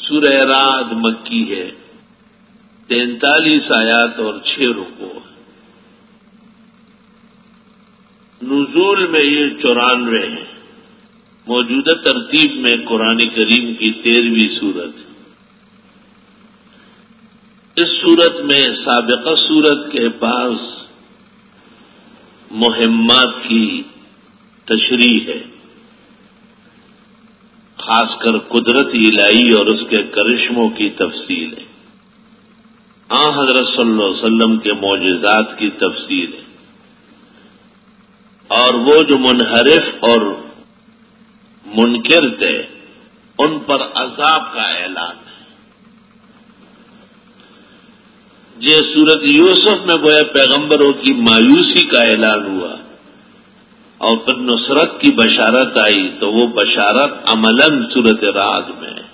سورہ رعد مکی ہے، 43 آیات اور 6 رکوع۔ نزول میں یہ 94 ہیں۔ موجودہ ترتیب میں قرآن کریم کی 13ویں سورت۔ اس سورت میں سابقہ سورت کے بعض مہمات کی تشریح ہے، خاص کر قدرت الہی اور اس کے کرشموں کی تفصیل ہے، حضرت صلی اللہ علیہ وسلم کے معجزات کی تفصیل ہے، اور وہ جو منحرف اور منکر تھے ان پر عذاب کا اعلان ہے۔ یہ سورت یوسف میں گویا پیغمبروں کی مایوسی کا اعلان ہوا اور پھر نصرت کی بشارت آئی، تو وہ بشارت عملاً سورت رعد میں ہے۔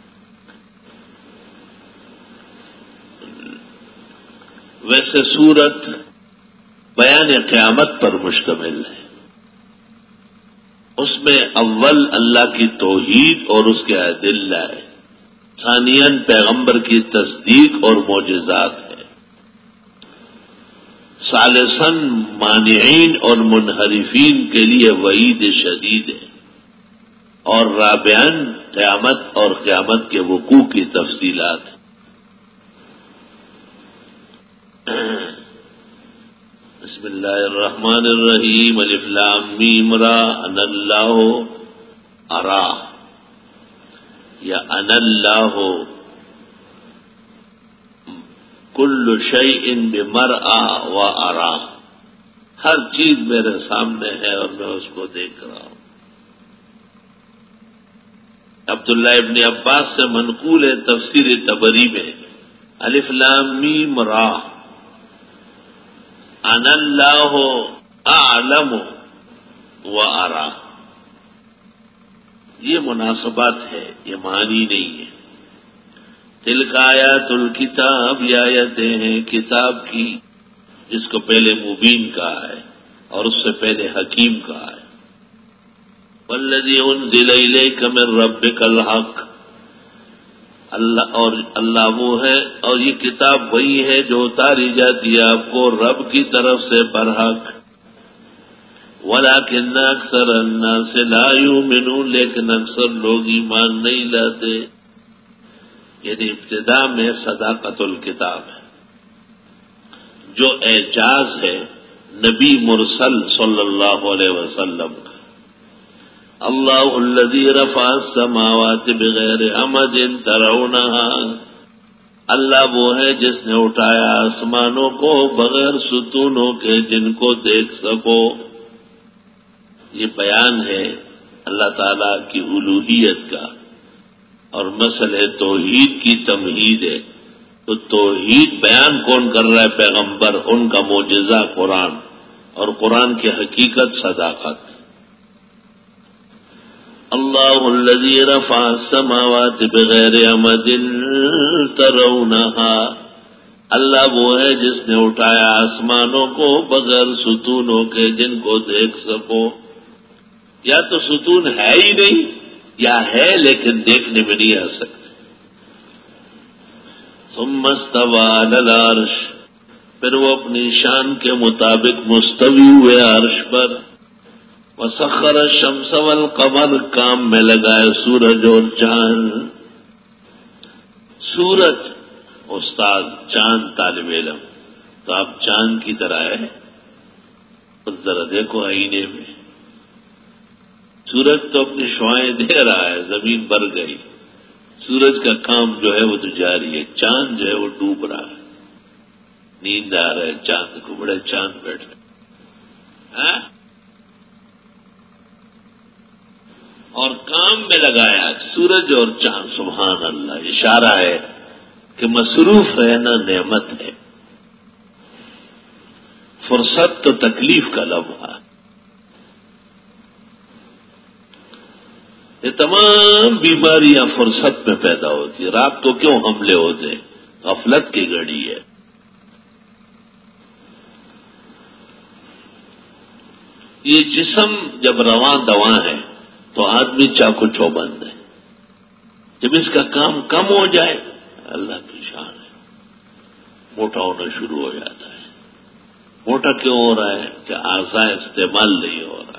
ویسے سورت بیان قیامت پر مشتمل ہے۔ اس میں اول اللہ کی توحید اور اس کے ادلہ ہے، ثانیاً پیغمبر کی تصدیق اور معجزات ہے، ثالثاً مانعین اور منحرفین کے لیے وعید شدید ہے، اور رابعاً قیامت اور قیامت کے وقوع کی تفصیلات ہیں۔ بسم اللہ الرحمن الرحیم، الف لام میم را، ان اللہ ارا یا ان اللہ کل شیء بمرآ و ارا، ہر چیز میرے سامنے ہے اور میں اس کو دیکھ رہا ہوں۔ عبداللہ ابن عباس سے منقول ہے تفسیر طبری میں، الف لام میم را، ان اللہ اعلم و ارا، یہ مناسبات ہے، یہ معنی نہیں ہے۔ تلک آیات الکتاب، یہ آیتیں ہیں کتاب کی، جس کو پہلے مبین کہا ہے اور اس سے پہلے حکیم کہا ہے۔ والذی انزل الیک من ربک الحق، اللہ وہ ہے اور یہ کتاب وہی ہے جو اتاری جاتی ہے آپ کو رب کی طرف سے برحق۔ وَلَٰكِنَّ أَكْثَرَ النَّاسِ لَا يُؤْمِنُونَ، لیکن اکثر لوگ ایمان نہیں لاتے۔ یعنی ابتدا میں صداقت الکتاب ہے، جو اعجاز ہے نبی مرسل صلی اللہ علیہ وسلم کا۔ اللہ الذی رفع السماوات بغیر عمد ترونها، اللہ وہ ہے جس نے اٹھایا آسمانوں کو بغیر ستونوں کے جن کو دیکھ سکو۔ یہ بیان ہے اللہ تعالی کی الوہیت کا، اور مسئلہ توحید کی تمہید ہے۔ تو توحید بیان کون کر رہا ہے؟ پیغمبر، ان کا معجزہ قرآن، اور قرآن کی حقیقت صداقت۔ اللہ الذی رفع السماوات بغیر عمد ترونها، اللہ وہ ہے جس نے اٹھایا آسمانوں کو بغیر ستونوں کے جن کو دیکھ سکو۔ یا تو ستون ہے ہی نہیں، یا ہے لیکن دیکھنے میں نہیں آ سکتے۔ ثم استوى علی العرش، پھر وہ اپنی شان کے مطابق مستوی ہوئے عرش پر۔ وسخر الشمس والقمر، کام میں لگائے سورج اور چاند۔ سورج استاد، چاند طالب علم، تو آپ چاند کی طرح ہے، اس ذرا دیکھو آئینے میں۔ سورج تو اپنی شعائیں دے رہا ہے، زمین بھر گئی، سورج کا کام جو ہے وہ تو جاری ہے، چاند جو ہے وہ ڈوب رہا ہے، نیند آ رہا ہے چاند کو، بڑے چاند بیٹھے ہاں، اور کام میں لگایا سورج اور چاند۔ سبحان اللہ، اشارہ ہے کہ مصروف رہنا نعمت ہے، فرصت تو تکلیف کا لمحہ۔ یہ تمام بیماریاں فرصت میں پیدا ہوتی، رات کو کیوں حملے ہوتے؟ غفلت کی گھڑی ہے۔ یہ جسم جب رواں دواں ہے تو آدمی چاقو چوبند ہے، جب اس کا کام کم ہو جائے اللہ کی شان ہے، موٹا ہونا شروع ہو جاتا ہے۔ موٹا کیوں ہو رہا ہے کہ آسان استعمال نہیں ہو رہا ہے۔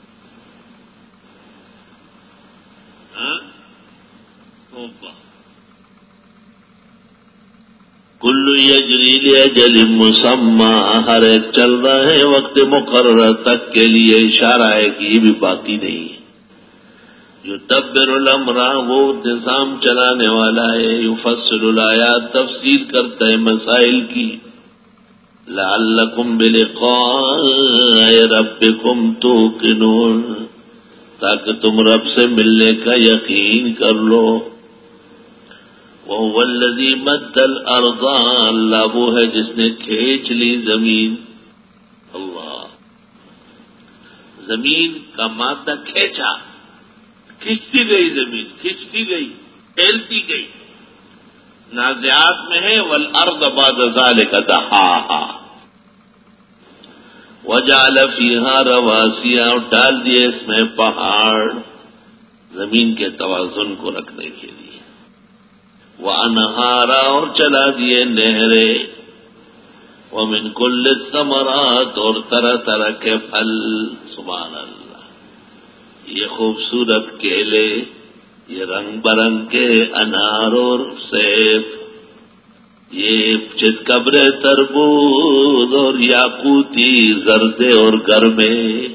کل یجری لاجل مسمى، ہر ایک چل رہا ہے وقت مقرر تک کے لیے، اشارہ ہے کہ یہ بھی باقی نہیں ہے۔ جو یدبر الامر، وہ نظام چلانے والا ہے، یفصل الآیات، تفصیل کرتا ہے مسائل کی، لعلکم بلقاء ربکم توقنون، تاکہ تم رب سے ملنے کا یقین کر لو۔ وَهُوَ الَّذِي مَدَّ الْأَرْضَ، اللہ وہ ہے جس نے کھینچ لی زمین۔ اللہ، زمین کا مادہ کھینچا، کھینچتی گئی، زمین کھینچتی گئی، پھیلتی گئی۔ نازعات میں ہے وَالْأَرْضَ بَعْدَ ذَلِكَ دَحَاهَا، وَجَعَلَ فِيهَا رَوَاسِيَ، اور ڈال دیے اس میں پہاڑ، زمین کے توازن کو رکھنے کے لیے۔ وَأَنْهَارًا، اور چلا دیے نہریں، وَمِن كُلِّ الثَّمَرَاتِ، اور طرح طرح کے پھل۔ سبحان اللہ، یہ خوبصورت کیلے، یہ رنگ برنگ کے انار اور سیب، یہ چتکبرے تربوز اور یاقوتی زردے اور گرمے،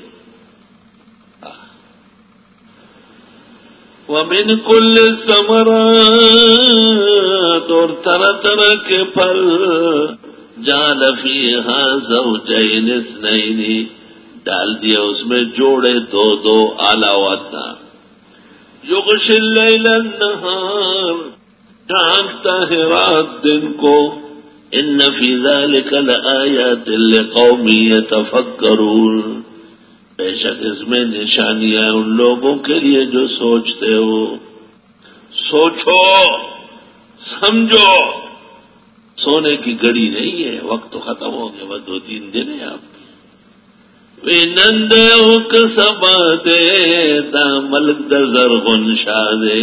وَمِن كُلِّ الثَّمَرَاتِ، اور طرح طرح کے پھل، جَعَلَ فِيهَا زَوْجَيْنِ اثْنَيْنِ، ڈال دیا اس میں جوڑے دو دو، اعلیٰ و ادنیٰ۔ یغشی اللیل النہار، ڈھانکتا ہے رات دن کو۔ ان فی ذلک لآیات لقوم یتفکرون، بے شک اس میں نشانیاں ان لوگوں کے لیے جو سوچتے ہو۔ سوچو، سمجھو، سونے کی گھڑی نہیں ہے، وقت تو ختم ہو گیا، بس 2-3 دن ہے آپ کے۔ وی نندے کسبا دے تا ملک دزرغن شادے،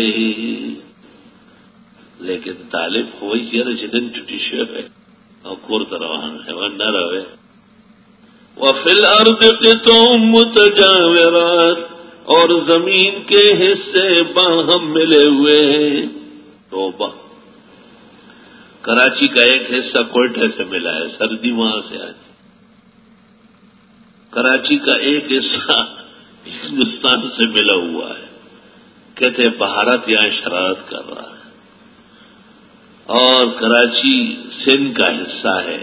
لیکن طالب ہوئی چیئر چدن چٹی شیف ہے اور کورت روان ہے وہ نہ رہے۔ وفی الارض قطع متجاورات، اور زمین کے حصے باہم ملے ہوئے ہیں۔ توبہ، کراچی کا ایک حصہ کوئٹہ سے ملا ہے، سردی وہاں سے آتی۔ کراچی کا ایک حصہ ہندوستان سے ملا ہوا ہے، کہتے بھارت یہاں شرارت کر رہا ہے، اور کراچی سندھ کا حصہ ہے۔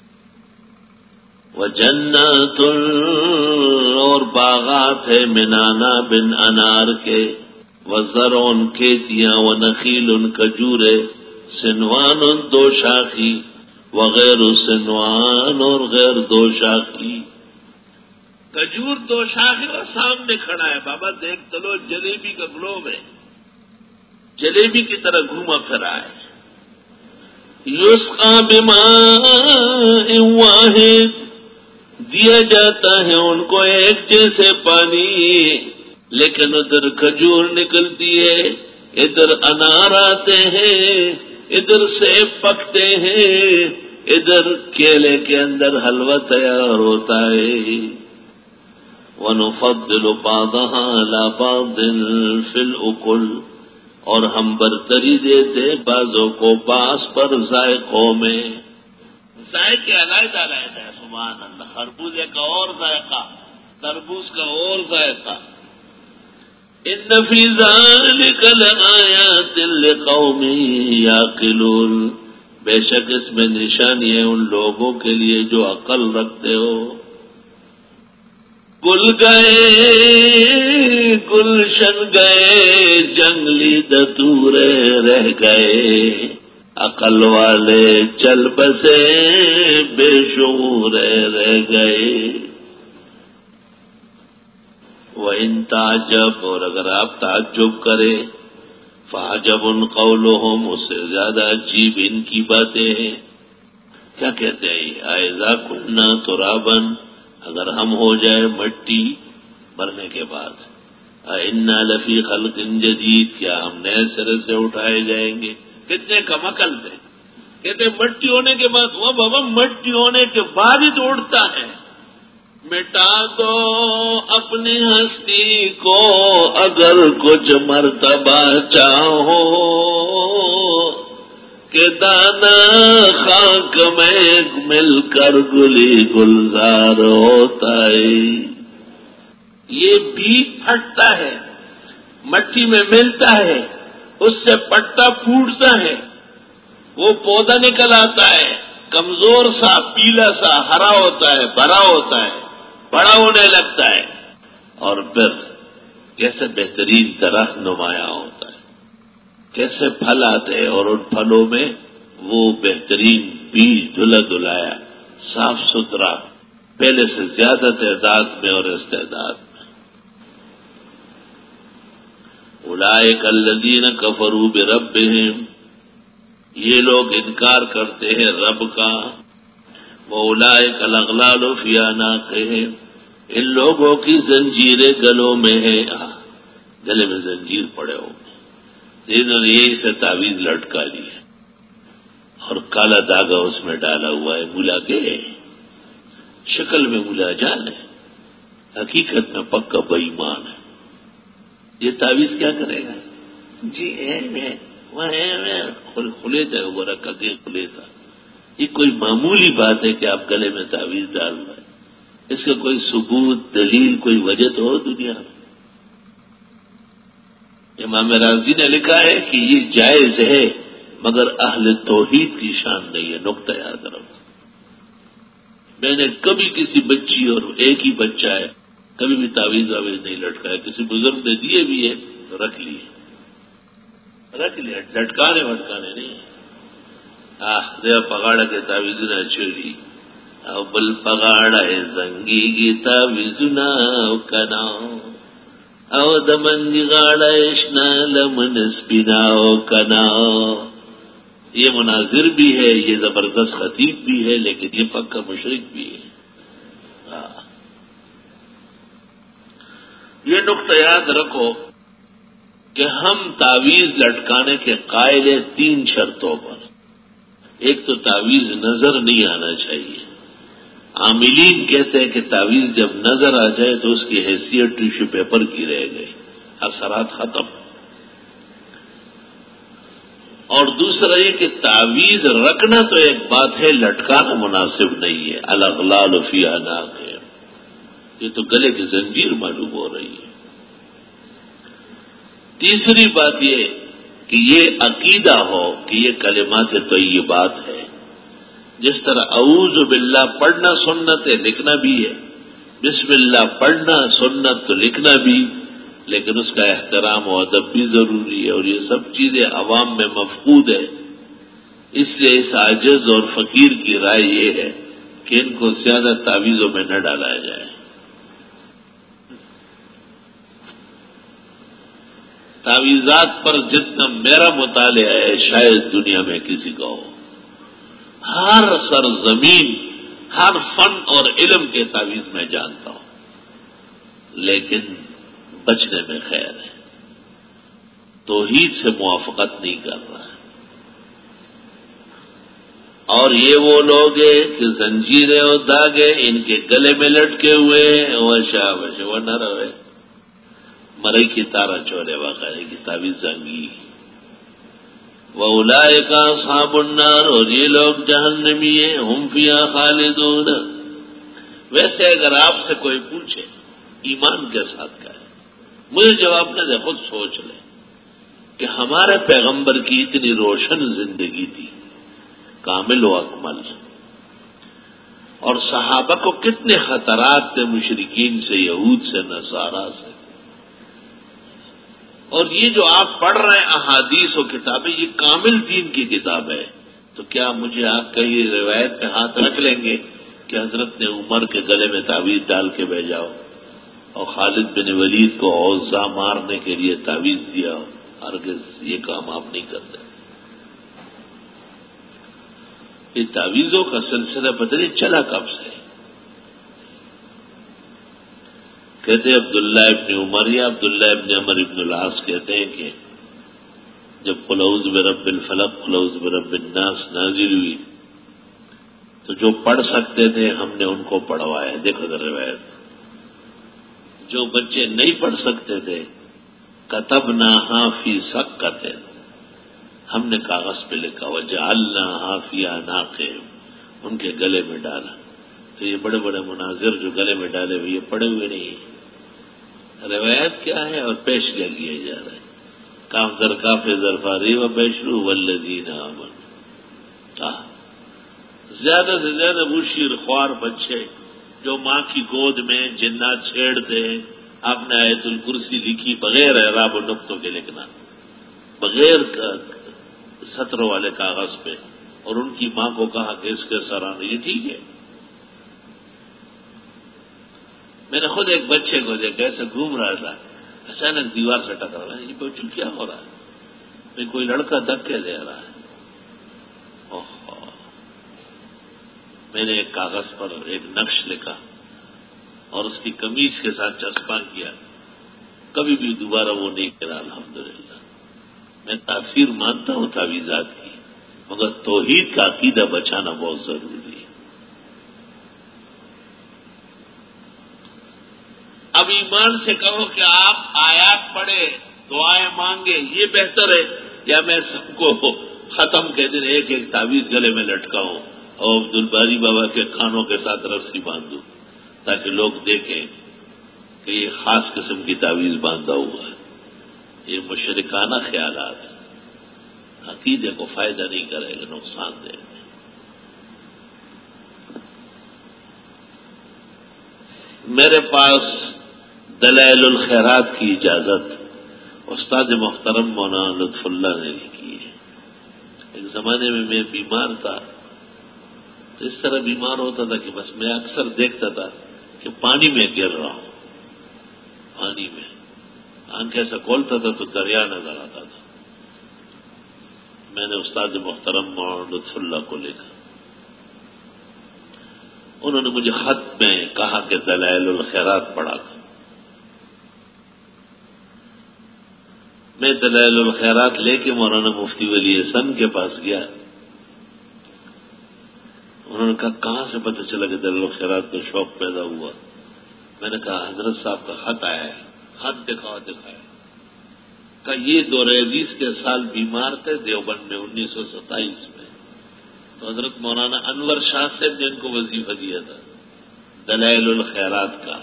وَجَنَّاتٌ، اور باغات ہے، منانا بن انار کے، وَزَرْعٌ، کھیتیاں، وَنَخِيلٌ، کھجورے، سنوان، دو شاخی، وغیر سنوان، اور غیر دو شاخی۔ کھجور دو شاخی اور سامنے کھڑا ہے، بابا دیکھ تو لو، جلیبی کا گلوب ہے، جلیبی کی طرح گھوما پھرا ہے۔ یسقا بماء واحد، دیا جاتا ہے ان کو ایک جیسے پانی، لیکن ادھر کھجور نکلتی ہے، ادھر انار آتے ہیں، ادھر سیب پکتے ہیں، ادھر کیلے کے اندر حلوہ تیار ہوتا ہے۔ وَنُفَضِّلُ بَعْضَهَا عَلَى بَعْضٍ فِي الْأُكُلِ، اور ہم برتری دیتے بعضوں کو بعض پر ذائقوں میں۔ ذائقے علیحدہ علیحدہ ہے، سبحان اللہ، خربوزے کا اور ذائقہ، تربوز کا اور ذائقہ۔ ان فی ذلک لآیات لقوم یعقلون، بے شک اس میں نشانی ہے ان لوگوں کے لیے جو عقل رکھتے ہو۔ گل گئے گلشن گئے، جنگلی دتورے رہ گئے، عقل والے چل بسے، بے شعور رہ گئے۔ وَإِن تَعْجَبْ، اور اگر آپ تعجب کرے، فَعَجَبٌ قَوْلُهُمْ، اس سے زیادہ عجیب ان کی باتیں ہیں۔ کیا کہتے ہیں؟ أَإِذَا كُنَّا تُرَابًا، اگر ہم ہو جائے مٹی مرنے کے بعد، انا لفی خلق جدید، کیا ہم نئے سرے سے اٹھائے جائیں گے؟ کتنے کم عقل تھے، کہتے مٹی ہونے کے بعد، وہ بابا مٹی ہونے کے بعد ہی تو اٹھتا ہے۔ مٹا دو اپنی ہستی کو اگر کچھ مرتبہ چاہو، کہ دانا خاک میں مل کر گلی گلزار ہوتا ہے۔ یہ بیج پھٹتا ہے، مٹی میں ملتا ہے، اس سے پتا پھوٹتا ہے، وہ پودا نکل آتا ہے، کمزور سا، پیلا سا، ہرا ہوتا ہے، بھرا ہوتا ہے، بڑا ہونے لگتا ہے، اور پھر کیسے بہترین درخت نمایاں ہوتا ہے، کیسے پھل آتے ہیں، اور ان پھلوں میں وہ بہترین بیج دھلا دھلایا، صاف ستھرا، پہلے سے زیادہ تعداد میں اور استعداد میں۔ اولئک الذین کفروا بربہم، یہ لوگ انکار کرتے ہیں رب کا، وَأُولَئِكَ الْأَغْلَالُ فِي أَعْنَاقِهِمْ، ان لوگوں کی زنجیریں گلوں میں ہیں، گلے میں زنجیر پڑے ہوں گے، انہوں نے یہی سے تعویذ لٹکا لی ہے اور کالا داغا اس میں ڈالا ہوا ہے، ملا کے شکل میں ملا جان ہے، حقیقت میں پکا بے ایمان ہے۔ یہ تعویذ کیا کرے گا؟ جی وہ کھلے تھے، وہ رکھا کے کھلے تھا۔ یہ کوئی معمولی بات ہے کہ آپ گلے میں تعویذ ڈال رہے ہیں، اس کا کوئی ثبوت، دلیل، کوئی وجہ تو ہو دنیا میں۔ امام رازی نے لکھا ہے کہ یہ جائز ہے مگر اہل توحید کی شان نہیں ہے، نقطہ یاد رکھو۔ میں نے کبھی کسی بچی، اور ایک ہی بچہ ہے، کبھی بھی تعویذ واویذ نہیں لٹکایا، کسی بزرگ نے دیے بھی ہے تو رکھ لیے، لٹکانے وٹکانے نہیں۔ دیا پگاڑا کے تعویذ نہ چھوڑی، او بل پگاڑا ہے زنگی کی تعویذ نہ کنا، او دمنگی گاڑا اشنا لمن سپیناؤ کنا۔ یہ مناظر بھی ہے، یہ زبردست خطیب بھی ہے، لیکن یہ پکا مشرک بھی ہے۔ یہ نقطہ یاد رکھو کہ ہم تعویذ لٹکانے کے قائل ہیں 3 شرطوں پر۔ ایک تو تعویذ نظر نہیں آنا چاہیے، عاملین کہتے ہیں کہ تعویذ جب نظر آ جائے تو اس کی حیثیت ٹیشو پیپر کی رہ گئی، اثرات ختم۔ اور دوسرا یہ کہ تعویذ رکھنا تو ایک بات ہے، لٹکانا مناسب نہیں ہے۔ الاغلال فی اعناقہم، یہ تو گلے کی زنجیر معلوم ہو رہی ہے۔ تیسری بات یہ کہ یہ عقیدہ ہو کہ یہ کلمات طیبات ہے، جس طرح اعوذ باللہ پڑھنا سنت ہے، لکھنا بھی ہے، بسم اللہ پڑھنا سنت تو لکھنا بھی، لیکن اس کا احترام و ادب بھی ضروری ہے، اور یہ سب چیزیں عوام میں مفقود ہے۔ اس لیے اس عاجز اور فقیر کی رائے یہ ہے کہ ان کو زیادہ تعویذوں میں نہ ڈالا جائے۔ تعویذات پر جتنا میرا مطالعہ ہے شاید دنیا میں کسی کا ہو، ہر سرزمین، ہر فن اور علم کے تعویذ میں جانتا ہوں، لیکن بچنے میں خیر ہے، توحید سے موافقت نہیں کر رہا ہے۔ اور یہ وہ لوگ ہیں کہ زنجیریں اور داغے ان کے گلے میں لٹکے ہوئے ہیں، وہ نہ رہے مرئی کی تارا چورے وغیرہ کی تعویذ زنگی۔ وَأُولَئِكَ أَصْحَابُ النَّارِ، اور یہ لوگ جہنمی ہیں، ہم فیہا خالدون۔ ویسے اگر آپ سے کوئی پوچھے ایمان کے ساتھ کیا ہے، مجھے جواب نہ دے، خود سوچ لیں کہ ہمارے پیغمبر کی اتنی روشن زندگی تھی، کامل و اکمل، اور صحابہ کو کتنے خطرات تھے مشرکین سے، یہود سے، نصارہ سے، اور یہ جو آپ پڑھ رہے ہیں احادیث و کتابیں، یہ کامل دین کی کتاب ہے، تو کیا مجھے آپ کہیں روایت پہ ہاتھ رکھ لیں گے کہ حضرت نے عمر کے گلے میں تعویذ ڈال کے بھیجا ہو اور خالد بن ولید کو عوضہ مارنے کے لیے تعویذ دیا ہو؟ ہرگز یہ کام آپ نہیں کرتے۔ یہ تعویذوں کا سلسلہ پتہ نہیں چلا کب سے، کہتے عبداللہ ابن عمر یا عبداللہ ابن عمر ابن العاص کہتے ہیں کہ جب قل اعوذ برب الفلق قل اعوذ برب الناس نازل ہوئی تو جو پڑھ سکتے تھے ہم نے ان کو پڑھوایا. دیکھو ذرا روایت. جو بچے نہیں پڑھ سکتے تھے کتبناہا فی سکۃ ہم نے کاغذ پہ لکھا وجعلناہا فی اعناقہم ان کے گلے میں ڈالا. تو یہ بڑے بڑے مناظر جو گلے میں ڈالے ہوئے یہ پڑے ہوئے نہیں ہیں. روایت کیا ہے اور پیش کیا جا رہا ہے. کاف در کاف ظرفاری و پیشرو والذین آمنوا. زیادہ سے زیادہ وہ شیر خوار بچے جو ماں کی گود میں جنات چھیڑتے ہیں. آپ نے آیت الکرسی لکھی بغیر اعراب و نقطوں کے لکھنا بغیر سطروں والے کاغذ پہ اور ان کی ماں کو کہا کہ اس کے سرانے یہ ٹھیک ہے. میں نے خود ایک بچے کو دیکھا ایسے گھوم رہا تھا اچانک دیوار سے ٹکرا رہا ہے. یہ بچوں کیا ہو رہا ہے؟ میں کوئی لڑکا دھکے دے رہا ہے. میں نے ایک کاغذ پر ایک نقش لکھا اور اس کی قمیض کے ساتھ چسپاں کیا. کبھی بھی دوبارہ وہ نہیں کرا. الحمدللہ میں تاثیر مانتا ہوں تعویذات کی مگر توحید کا عقیدہ بچانا بہت ضروری ہے. اب ایمان سے کہو کہ آپ آیات پڑھے دعائیں مانگے یہ بہتر ہے یا میں سب کو ختم کے دن ایک ایک تعویذ گلے میں لٹکاؤں اور عبد الباری بابا کے کانوں کے ساتھ رسی باندھوں تاکہ لوگ دیکھیں کہ یہ خاص قسم کی تعویذ باندھا ہوا ہے. یہ مشرکانہ خیالات ہیں. عقیدے کو فائدہ نہیں کرے گا نقصان دے گا. میرے پاس دلائل الخیرات کی اجازت استاد محترم مولانا لطف اللہ نے لکھی ہے. ایک زمانے میں میں بیمار تھا تو اس طرح بیمار ہوتا تھا کہ بس میں اکثر دیکھتا تھا کہ پانی میں گر رہا ہوں. پانی میں آنکھ ایسا کھولتا تھا تو دریا نظر آتا تھا. میں نے استاد محترم مولانا لطف اللہ کو لکھا. انہوں نے مجھے خط میں کہا کہ دلائل الخیرات پڑھا تھا. میں دلائل الخیرات لے کے مولانا مفتی ولی احسن کے پاس گیا. انہوں نے کہا کہاں سے پتہ چلا کہ دلائل الخیرات کا شوق پیدا ہوا؟ میں نے کہا حضرت صاحب کا خط آیا ہے. خط دکھایا. کہا یہ 2020 کے سال بیمار تھے دیوبند میں 1927 میں. تو حضرت مولانا انور شاہ سے جن کو وظیفہ دیا تھا دلائل الخیرات کا.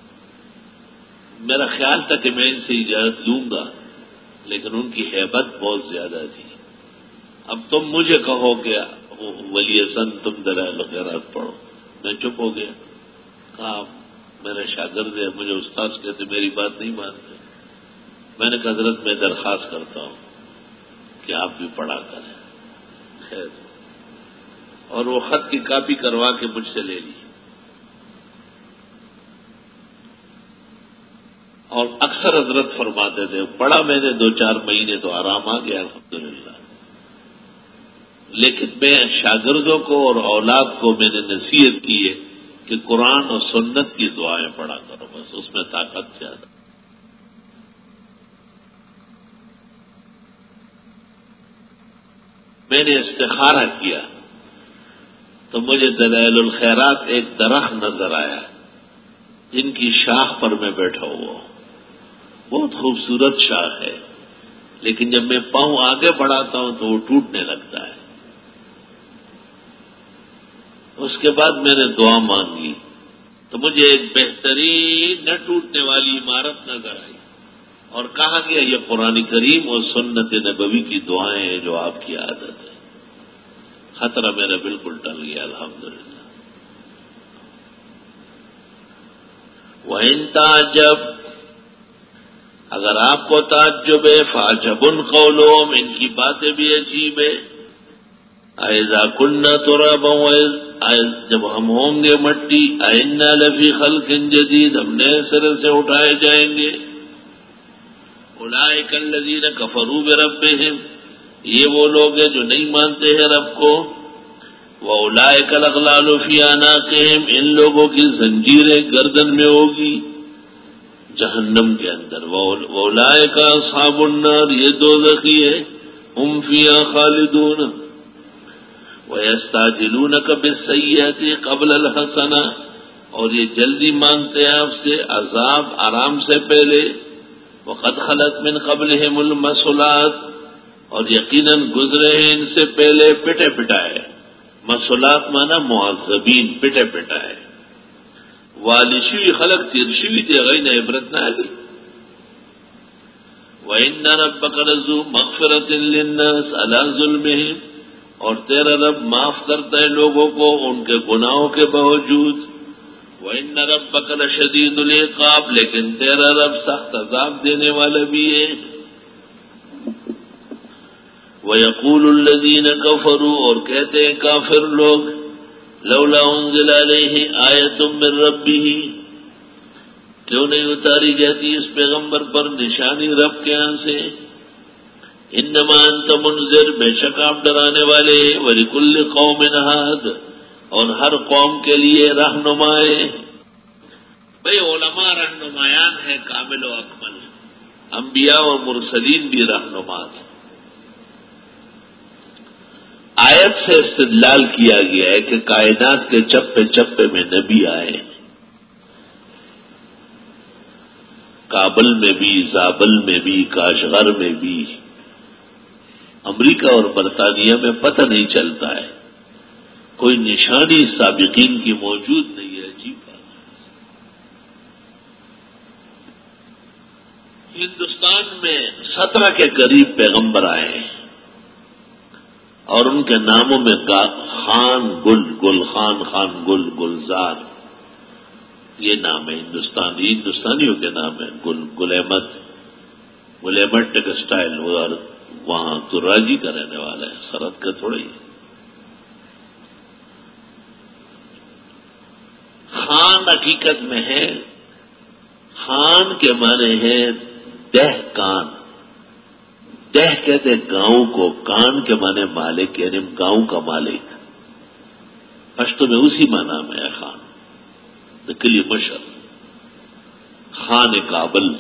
میرا خیال تھا کہ میں ان سے اجازت لوں گا لیکن ان کی ہیبت بہت زیادہ تھی. اب تم مجھے کہو کہ ولی حسن تم دلائل الخیرات پڑھو. میں چپ ہو گیا. کہا میرے شاگرد ہے مجھے استاد کہتے میری بات نہیں مانتے. میں نے کہا حضرت میں درخواست کرتا ہوں کہ آپ بھی پڑھا کریں. خیر اور وہ خط کی کاپی کروا کے مجھ سے لے لی. اور اکثر حضرت فرماتے تھے پڑھا میں نے 2-4 مہینے تو آرام آ گیا الحمدللہ. لیکن میں شاگردوں کو اور اولاد کو میں نے نصیحت کی ہے کہ قرآن اور سنت کی دعائیں پڑھا کرو بس اس میں طاقت زیادہ. میں نے استخارہ کیا تو مجھے دلائل الخیرات ایک درخت نظر آیا جن کی شاخ پر میں بیٹھا ہوا ہوں. بہت خوبصورت شاخ ہے لیکن جب میں پاؤں آگے بڑھاتا ہوں تو وہ ٹوٹنے لگتا ہے. اس کے بعد میں نے دعا مانگی تو مجھے ایک بہترین نہ ٹوٹنے والی عمارت نظر آئی اور کہا گیا یہ قرآن کریم اور سنت نبوی کی دعائیں ہیں جو آپ کی عادت ہے. خطرہ میرا بالکل ٹل گیا الحمدللہ. وَإِن تَعْجَبْ اگر آپ کو تعجب ہے فَعَجَبٌ قَوْلُهُمْ ان کی باتیں بھی عجیب ہے. اَإِذَا كُنَّا تُرَابًا جب ہم ہوں گے مٹی أَإِنَّا لَفِي خَلْقٍ جَدِيدٍ ہم نئے سرے سے اٹھائے جائیں گے. أُولَئِكَ الَّذِينَ كَفَرُوا بِرَبِّهِمْ یہ وہ لوگ ہیں جو نہیں مانتے ہیں رب کو. وَأُولَئِكَ الْأَغْلَالُ فِي أَعْنَاقِهِمْ ان لوگوں کی زنجیریں گردن میں ہوگی. جہنم کے اندر. اولئک اصحاب النار، یہ دوزخی ہے، ہم فیہا خالدون. وَيَسْتَعْجِلُونَكَ بِالسَّيِّئَةِ قَبْلَ الْحَسَنَةِ، اور یہ جلدی مانگتے ہیں آپ سے عذاب آرام سے پہلے. وَقَدْ خَلَتْ مِنْ قَبْلِهِمُ الْمَثُلَاتُ، اور یقیناً گزرے ہیں ان سے پہلے پٹے پٹائے. مسلات مانا معذبین، پٹے پٹائے. والشوی خلق تیرشوی دے غین عبرت نہ آگی. وَإِنَّ رَبَّكَ لَذُو مَغْفِرَةٍ لِلنَّاسِ عَلَى ظُلْمِهِمْ، اور تیرا رب معاف کرتا ہے لوگوں کو ان کے گناہوں کے باوجود. وَإِنَّ رَبَّكَ لَشَدِيدُ الْعِقَابِ، لیکن تیرا رب سخت عذاب دینے والا بھی ہے. وَيَقُولُ الَّذِينَ كَفَرُوا، اور کہتے ہیں کافر لوگ، لَوْلَا أُنزِلَ عَلَيْهِ آیَةٌ مِّن رَّبِّهِ، کیوں نہیں اتاری جاتی اس پیغمبر پر نشانی رب کے ہاں سے. انما انت منذر، بے شک آپ ڈرانے والے. وَلِكُلِّ قَوْمٍ هَادٍ، اور ہر قوم کے لیے رہنما ہے. بھئی علماء رہنمایان ہیں کامل و اکمل، انبیاء اور مرسلین بھی رہنما تھے. آیت سے استدلال کیا گیا ہے کہ کائنات کے چپے چپے میں نبی آئے، کابل میں بھی، زابل میں بھی، کاشغر میں بھی. امریکہ اور برطانیہ میں پتہ نہیں چلتا ہے، کوئی نشانی سابقین کی موجود نہیں ہے. عجیب بات ہے. ہندوستان میں 17 کے قریب پیغمبر آئے ہیں، اور ان کے ناموں میں خان گل، گل خان، خان گل، گلزار، یہ نام ہے. ہندوستانیوں کے نام ہے. گل احمد ٹیکسٹائل، اور وہاں دراجی کا رہنے والا ہے، سرحد کا تھوڑا ہی. خان حقیقت میں ہے، خان کے معنی ہے دہ کان. دہ کہتے گاؤں کو، کان کے معنی مالک، یعنی گاؤں کا مالک. پشتو میں اسی معنی میں ہے خان. دکلی مشر، خان کابل.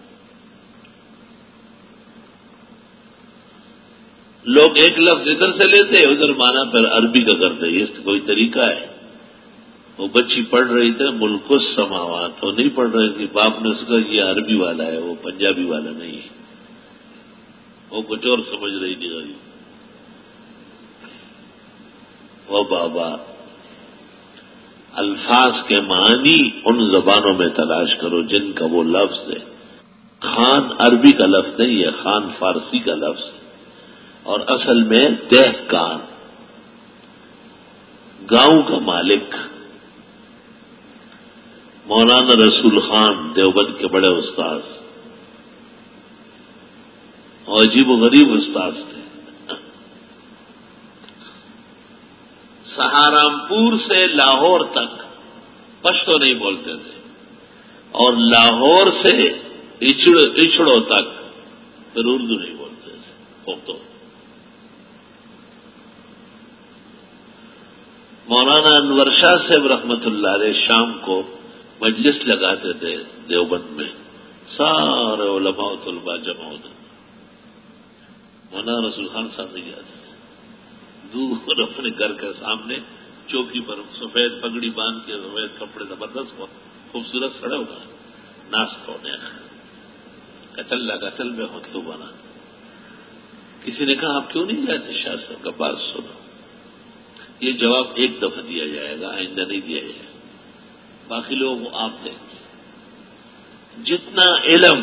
لوگ ایک لفظ ادھر سے لیتے ادھر مانا پھر عربی کا کرتے. یہ کوئی طریقہ ہے؟ وہ بچی پڑھ رہی تھے ملک السماوات، وہ نہیں پڑھ رہی تھی. باپ نے اس کا یہ عربی والا ہے، وہ پنجابی والا نہیں ہے. وہ کچھ اور سمجھ رہی تھی غریب. وہ بابا الفاظ کے معنی ان زبانوں میں تلاش کرو جن کا وہ لفظ ہے. خان عربی کا لفظ نہیں ہے، خان فارسی کا لفظ ہے، اور اصل میں دہ کان، گاؤں کا مالک. مولانا رسول خان دیوبند کے بڑے استاد، اور عجیب و غریب استاد تھے. سہارنپور سے لاہور تک پشتو نہیں بولتے تھے، اور لاہور سے اچڑوں تک پھر اردو نہیں بولتے تھے. تو مولانا انور شاہ صاحب رحمت اللہ علیہ شام کو مجلس لگاتے تھے دیوبند میں، سارے علماء و طلباء جمع ہوتے تھے. مولانا رسول خان صاحب نہیں جاتے تھے. دور اپنے گھر کے سامنے چوکی پر سفید پگڑی باندھ کے، سفید کپڑے زبردست خوبصورت سڑے ہوگا، ناس کونے قتل میں مطلوب بنا. کسی نے کہا آپ کیوں نہیں جاتے؟ شاہ صاحب کا بات سنو، یہ جواب ایک دفعہ دیا جائے گا، آئندہ نہیں دیا جائے گا. باقی لوگ آپ دیں گے. جتنا علم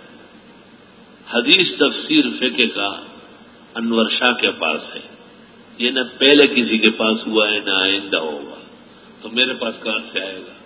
حدیث تفسیر فقہ کا انور شاہ کے پاس ہے، یہ نہ پہلے کسی کے پاس ہوا ہے نہ آئندہ ہوگا، تو میرے پاس کہاں سے آئے گا؟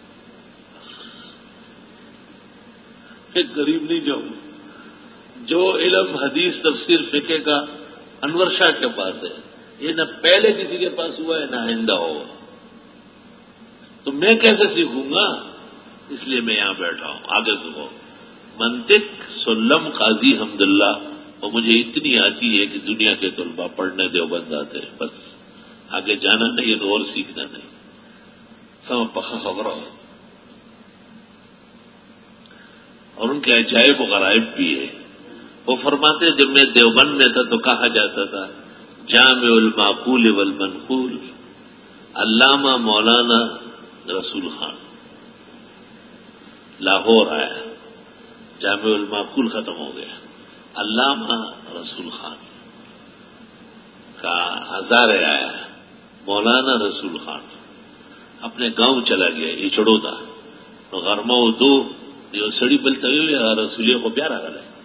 ایک غریب نہیں جاؤں. جو علم حدیث تفسیر فقہ کا انور شاہ کے پاس ہے، یہ نہ پہلے کسی کے پاس ہوا ہے نہ آئندہ ہوگا، تو میں کیسے سیکھوں گا؟ اس لیے میں یہاں بیٹھا ہوں. آگے سنو. منطق سلم قاضی حمداللہ، اور مجھے اتنی آتی ہے کہ دنیا کے طلباء پڑھنے دیوبند آتے ہیں. بس آگے جانا نہیں ہے تو اور سیکھنا نہیں. سم پخا خبر ہو. اور ان کے عجائب و غرائب بھی ہے. وہ فرماتے جب میں دیوبند میں تھا تو کہا جاتا تھا جامع المعقول والمنقول علامہ مولانا رسول خان. لاہور آیا، جامع المعقول ختم ہو گیا، علامہ رسول خان کا ہزارے آیا، مولانا رسول خان اپنے گاؤں چلا گیا. یہ چڑو تھا تو غرمہ دو یہ سڑی بلتے ہوئے رسولیہ کو پیارا گا ہے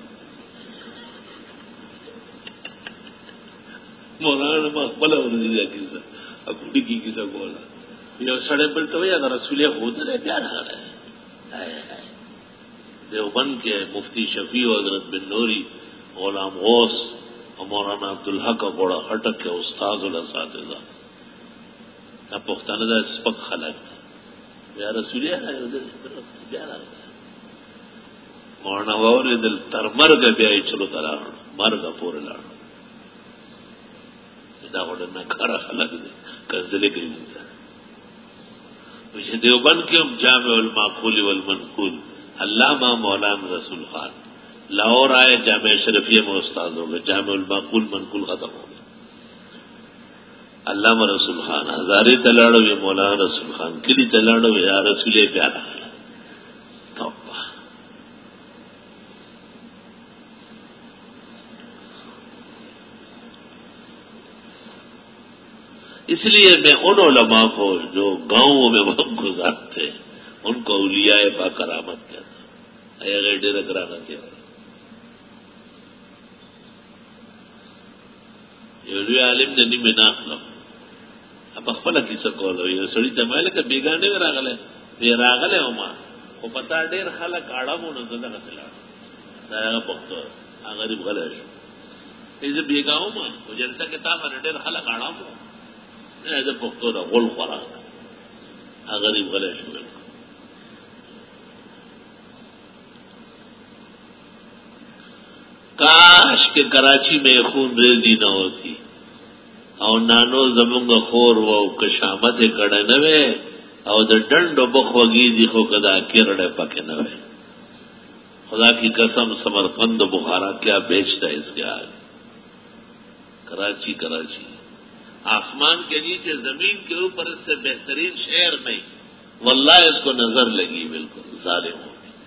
مولانا مقبل اکڑی کی کسا بولا یہ سڑے بلتے ہوئے اگر رسولیہ کو ہوتے رہے پیارا گا ہے. دیوبند کے مفتی شفیع و حضرت بن نوری، غلام غوث اور مولانا عبدالحق کا بڑا ہٹک کے استاذ الاساتذہ نہ پختانہ دا اسپک خلق یا رسولیہ پیارا مولانا اور دل تر مرگ بیا چلو ترا مرگ پورے لاڑ نہ کھارا خلق دے کنزلے گئی مجھے دیوبند کے جامع المعقول والمنقول علامہ مولانا رسول خان. لاہور آئے، جامع شرفیہ میں استاد ہو گئے، جامع المعقول منقول ختم ہو گئے. علامہ رسول خان ہزاری تلاڑو یہ مولانا رسول خان کلی تلاڑو یا رسول پیارا. اس لیے میں ان علماء کو جو گاؤں میں وقت گزارتے ان کو اولیاء با کرامت کہتا ہے. اے ڈیرا کرانا چاہیے یہ عالم نے نہیں میں ناخلو اب اخبل کی سکو لو یہ سڑی جمائے کہ بیگانے میں راغلے یہ راغلے ہو ماں وہ پتا ڈیر خالا کاڑا مونا زدہ کا سلاڑا پختو غریب غلے اسے بیگا ہوں ماں وہ جلسہ کتاب ہے ڈیر خالا کاڑا مو ایسے پختو رہا غل خورا غریب غلے شو. کاش کے کراچی میں خون ریزی نہ ہوتی اور نانو زمنگ خور وہ کشامت کڑے نوے اور دا ڈنڈ و بخوگی دیکھو کدا کیرڑے پکے نوے. خدا کی قسم سمرقند و بخارا کیا بیچتا ہے اس کے آگے. کراچی کراچی آسمان کے نیچے زمین کے اوپر اس سے بہترین شہر نہیں. واللہ اس کو نظر لگی بالکل ظالم ہو گئی.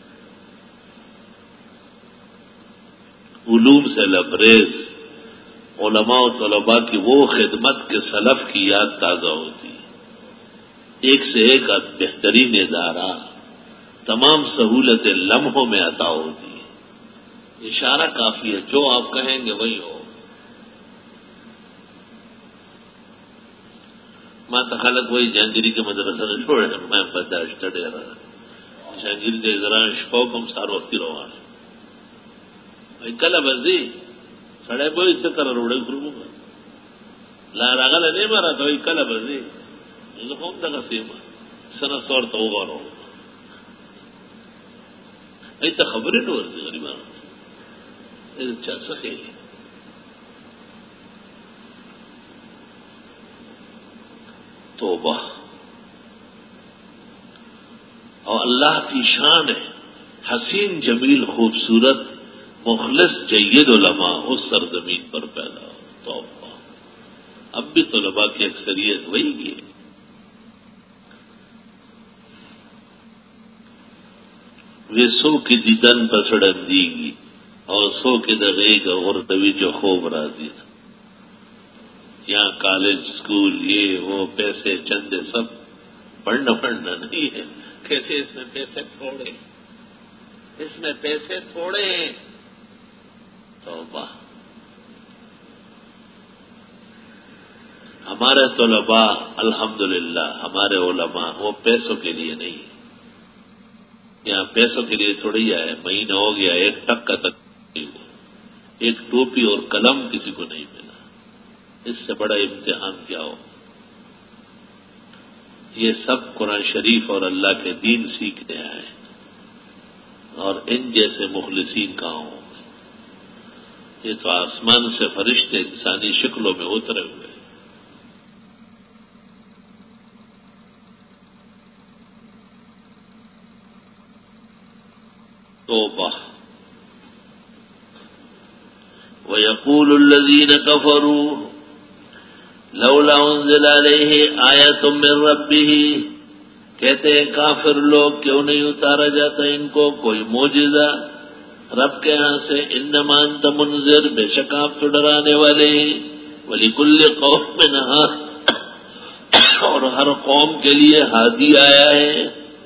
علوم سے لبریز علماء و طلباء کی وہ خدمت کے سلف کی یاد تازہ ہوتی. ایک سے ایک بہترین ادارہ تمام سہولتیں لمحوں میں عطا ہوتی. اشارہ کافی ہے، جو آپ کہیں گے وہی ہو. ماں تخالت وہی جہانگیری کے مدرسہ سے چھوڑے میں برداشت ڈے رہا جہانگیر کے ذرا شوق ہم سار وقتی رہا کل بزی سڑے بو اتنے کرا روڑے گرو لا راگل نہیں مارا تو کل بزی ہوم تک سیما سنا سور تو ہوگا رو ایسا خبریں تو ورزی غریب چل سکے. توبہ اور اللہ کی شان ہے حسین جمیل خوبصورت مخلص جید علماء اس سرزمین پر پیدا ہو. توبہ اب بھی طلباء کی اکثریت وہی ہے. وہ سو کی دیدن پسڑن دی گی اور سو کے دغے کا غردوی جو خوب راضی تھا. یہاں کالج اسکول یہ وہ پیسے چندے سب پڑھنا نہیں ہے. کیسے اس میں پیسے تھوڑے اس میں پیسے تھوڑے ہیں. توبہ ہمارے طلباء الحمدللہ ہمارے علماء وہ پیسوں کے لیے نہیں. یہاں پیسوں کے لیے تھوڑی آئے. مہینہ ہو گیا ایک ٹکا تک نہیں ہوا. ایک ٹوپی اور قلم کسی کو نہیں ملا. اس سے بڑا امتحان کیا ہو. یہ سب قرآن شریف اور اللہ کے دین سیکھنے آئے اور ان جیسے مخلصین کہاں ہوں گے. یہ تو آسمان سے فرشتے انسانی شکلوں میں اترے ہوئے. توبہ یقول الذین کفروا لولا انزل علیہ آیۃ من ربہ، کہتے ہیں کافر لوگ کیوں نہیں اتارا جاتا ان کو کوئی معجزہ رب کے ہاں سے، انما انت منذر، بے شک آپ تو ڈرانے والے ہیں، وَلِكُلِّ قَوْمٍ هَادٍ، اور ہر قوم کے لیے ہادی آیا ہے۔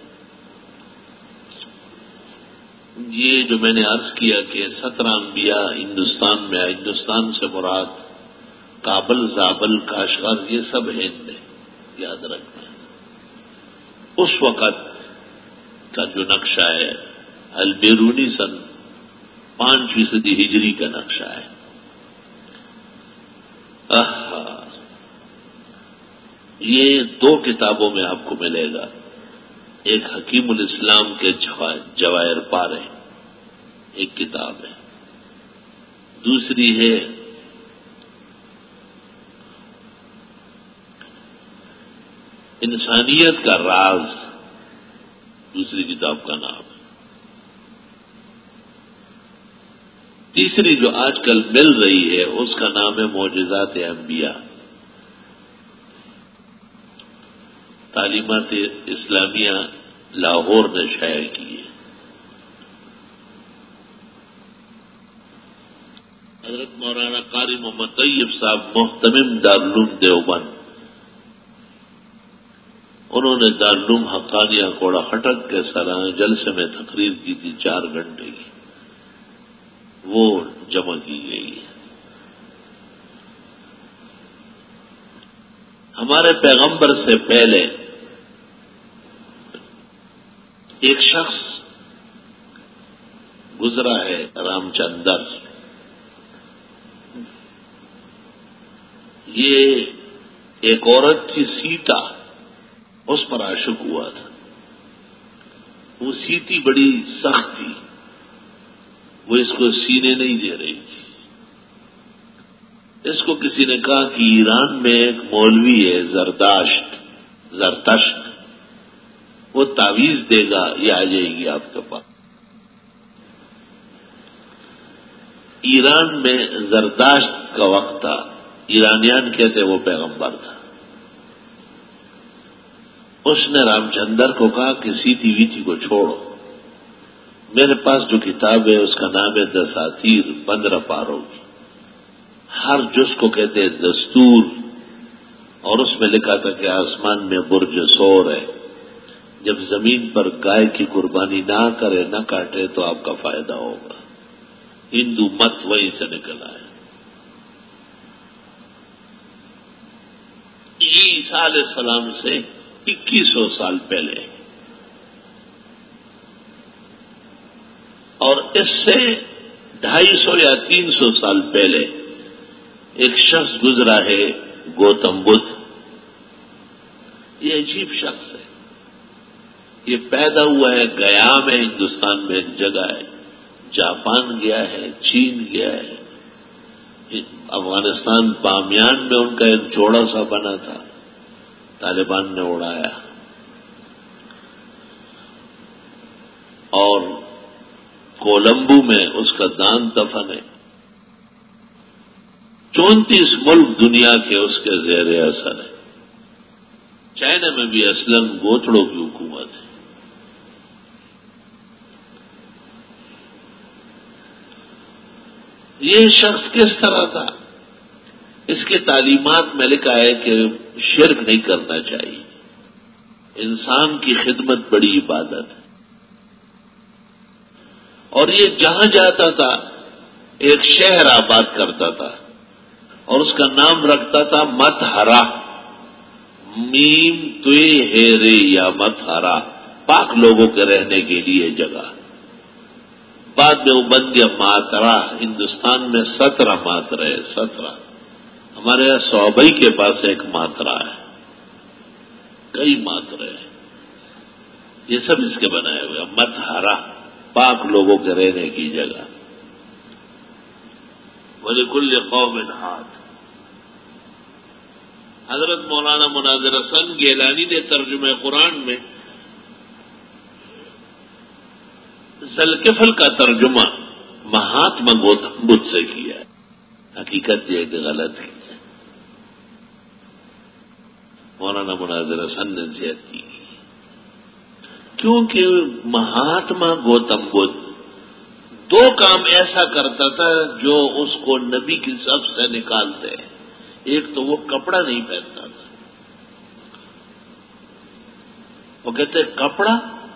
یہ جو میں نے عرض کیا کہ 17 انبیاء ہندوستان میں آئے، ہندوستان سے مراد کابل، زابل، کاشغر، یہ سب ہند ہے، یاد رکھنا۔ اس وقت کا جو نقشہ ہے البیرونی سن 5ویں صدی ہجری کا نقشہ ہے۔ یہ 2 کتابوں میں آپ کو ملے گا، ایک حکیم الاسلام کے جواہر پارے ایک کتاب ہے، دوسری ہے انسانیت کا راز، دوسری کتاب کا نام ہے، تیسری جو آج کل مل رہی ہے اس کا نام ہے معجزات انبیاء، تعلیمات اسلامیہ لاہور نے شائع کی ہے۔ حضرت مولانا قاری محمد طیب صاحب محتمم دارالعلوم دیوبند، انہوں نے دارالعلوم حقانیہ کوڑا خٹک کے سالانہ جلسے میں تقریر کی تھی 4 گھنٹے کی، وہ جمع کی گئی ہے۔ ہمارے پیغمبر سے پہلے ایک شخص گزرا ہے رام چندر، یہ ایک عورت تھی سیتا، اس پر عاشق ہوا تھا۔ وہ سیتی بڑی سخت تھی، وہ اس کو سینے نہیں دے رہی تھی۔ اس کو کسی نے کہا کہ ایران میں ایک مولوی ہے زرتشت، وہ تعویذ دے گا، یہ آ جائے گی آپ کے پاس۔ ایران میں زرداشت کا وقت تھا، ایرانیان کہتے وہ پیغمبر تھا۔ اس نے رام چندر کو کہا کہ سیتی ویتی کو چھوڑو، میرے پاس جو کتاب ہے اس کا نام ہے دساتیر، 15 پاروں کی، ہر جز کو کہتے ہیں دستور، اور اس میں لکھا تھا کہ آسمان میں برج سور ہے، جب زمین پر گائے کی قربانی نہ کرے، نہ کاٹے تو آپ کا فائدہ ہوگا۔ ہندو مت وہیں سے نکلا ہے۔ یہ عیسیٰ علیہ السلام سے 2100 سال پہلے، اور اس سے 250 یا 300 سال پہلے ایک شخص گزرا ہے گوتم بدھ۔ یہ عجیب شخص ہے، یہ پیدا ہوا ہے گیا میں، ہندوستان میں ایک جگہ ہے، جاپان گیا ہے، چین گیا ہے، افغانستان بامیان میں ان کا ایک جوڑا سا بنا تھا، طالبان نے اڑایا، اور کولمبو میں اس کا دان دفن ہے۔ 34 ملک دنیا کے اس کے زیر اثر ہے۔ چائنا میں بھی اصلاً گوتڑوں کی حکومت ہے۔ یہ شخص کس طرح تھا؟ اس کی تعلیمات میں لکھا ہے کہ شرک نہیں کرنا چاہیے، انسان کی خدمت بڑی عبادت ہے، اور یہ جہاں جاتا تھا ایک شہر آباد کرتا تھا، اور اس کا نام رکھتا تھا مت ہرا، میم توئے ہے رے یا مت ہرا، پاک لوگوں کے رہنے کے لیے جگہ۔ بعد میں وہ بن گیا ماترا، ہندوستان میں 17 ماترا ہے، 17۔ ہمارے یہاں صوبئی کے پاس ایک ماترا ہے، کئی ماترے ہیں، یہ سب اس کے بنائے ہوئے، مت ہرا، پاک لوگوں کے رہنے کی جگہ۔ وَلِكُلِّ قَوْمٍ ہَادٍ۔ حضرت مولانا مناظر حسن گیلانی نے ترجمہ قرآن میں ذوالکفل کا ترجمہ مہاتما گوتم بدھ سے کیا ہے۔ حقیقت یہ ہے کہ غلط ہے. مولانا مناظر حسن نے نصیحت کی کیونکہ مہاتما گوتم بدھ دو کام ایسا کرتا تھا جو اس کو نبی کی صف سے نکالتے. ایک تو وہ کپڑا نہیں پہنتا تھا. وہ کہتے کپڑا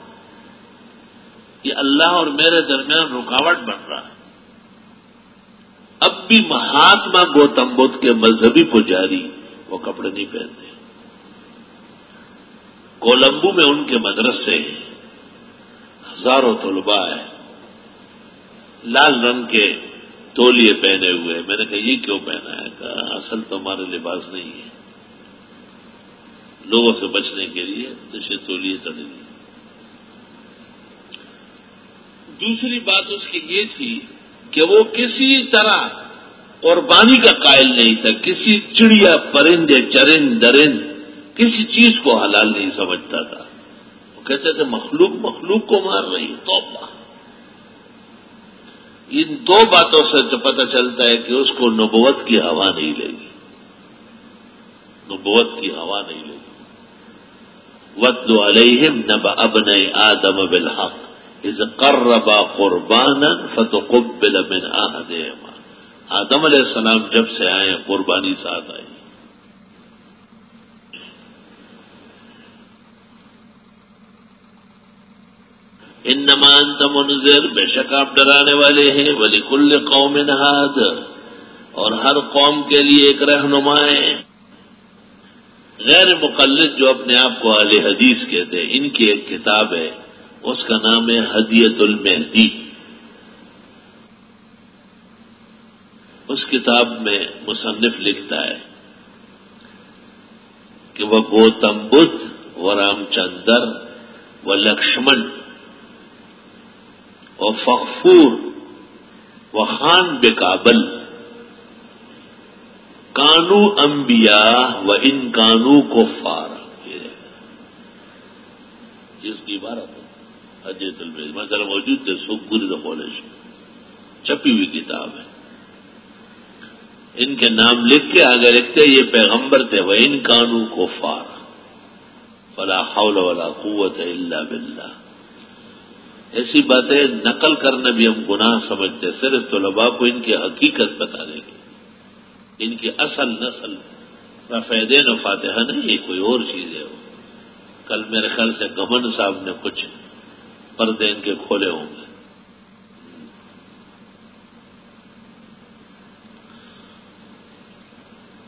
یہ اللہ اور میرے درمیان رکاوٹ بن رہا ہے. اب بھی مہاتما گوتم بدھ کے مذہبی پجاری وہ کپڑے نہیں پہنتے. کولمبو میں ان کے مدرسے ہزاروں طلباء ہیں لال رنگ کے تولیے پہنے ہوئے. میں نے کہا یہ کیوں پہنا ہے؟ کہا اصل تو ہمارے لباس نہیں ہے، لوگوں سے بچنے کے لیے جیسے تولیے چڑھے گی. دوسری بات اس کی یہ تھی کہ وہ کسی طرح قربانی کا قائل نہیں تھا. کسی چڑیا پرندے چرند درند کسی چیز کو حلال نہیں سمجھتا تھا. وہ کہتے تھے مخلوق کو مار رہی توبہ. ان دو باتوں سے پتہ چلتا ہے کہ اس کو نبوت کی ہوا نہیں لگی. نبوت کی ہوا نہیں لگی. وَاتْلُ عَلَيْهِمْ نَبَأَ ابْنَيْ آدَمَ بِالْحَقِّ إِذْ قَرَّبَا قُرْبَانًا فَتُقُبِّلَ مِنْ أَحَدِهِمَا. آدم علیہ السلام جب سے آئے قربانی ساتھ آئی. انما انت منذر، بے شک آپ ڈرانے والے ہیں. وَلِكُلِّ قَوْمٍ هَادٍ، اور ہر قوم کے لیے ایک رہنما ہے. غیر مقلد جو اپنے آپ کو اہل حدیث کہتے ہیں، ان کی ایک کتاب ہے اس کا نام ہے ہدیۃ المہدی. اس کتاب میں مصنف لکھتا ہے کہ وہ گوتم بدھ و رام چندر و لکشمن و فغفور و خان بکابل کانو انبیاء و ان کانو کفار. جس کی عبارت ہے ہدیۃ المہدی مثلا موجود تھے سکھپوری دا کالج چھپی ہوئی کتاب ہے. ان کے نام لکھ کے آگے لکھتے یہ پیغمبر تھے. وہ ان کانو کفار فلا حول ولا قوت الا باللہ. ایسی باتیں نقل کرنا بھی ہم گناہ سمجھتے. صرف طلباء کو ان کی حقیقت بتانے کی، ان کی اصل نسل رفیدین و فاتحہ نہیں، یہ کوئی اور چیز ہے. کل میرے خیال سے گمن صاحب نے کچھ پردے ان کے کھولے ہوں گے.